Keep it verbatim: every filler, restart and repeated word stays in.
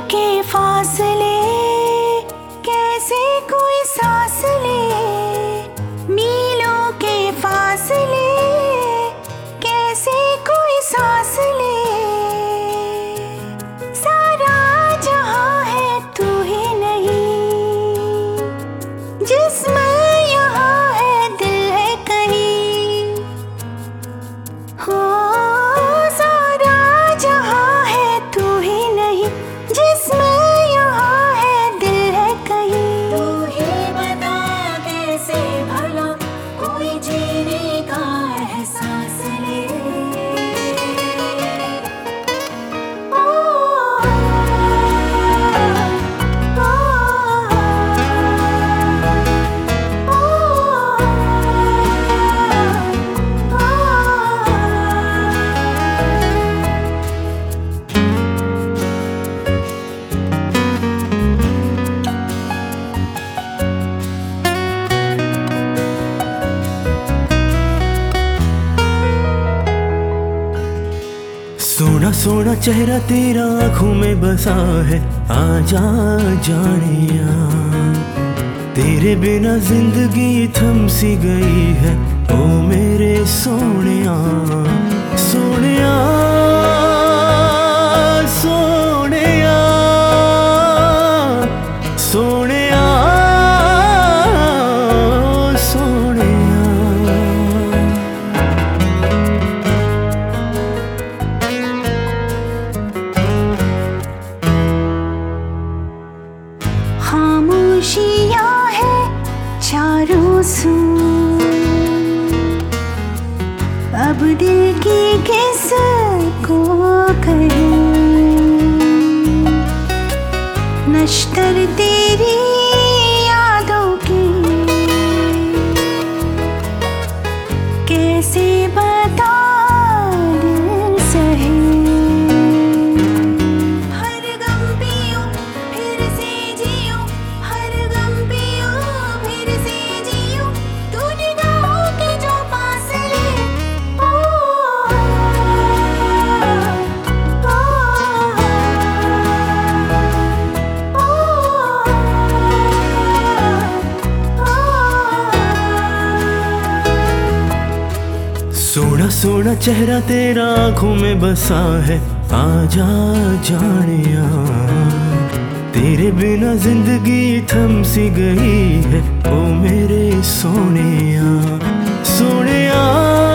के फासले कैसे कोई सांस ले, मीलों के फासले कैसे कोई सांस ले। सारा जहां है तू ही नहीं, जिस्म यहाँ है दिल है कहीं। हो सारा जहां है तू ही नहीं, जिस्म यहाँ है दिल है कहीं। तू ही बता कैसे भला कोई जीने का एहसास ले। ओ, ओ, सोना सोना चेहरा तेरा आँखों में बसा है, आजा जानिया। तेरे बिना जिंदगी थम सी गई है, ओ मेरे सोनिया सोनिया सोनिया सोनिया सोनिया। खामोशियाँ है चारों सू, अब दिल की किस को कहूँ। नश्तर तेरी यादों की कैसे बता दिल सहे। हर गम पियो फिर से जियो, हर गम पियो फिर से जियो, तू निगाहों के जो फासले। ओ, ओ, सोना सोना चेहरा तेरा आँखों में बसा है, आजा जानिया। तेरे बिना जिंदगी थम सी गई है, ओ मेरे सोनिया सोनिया।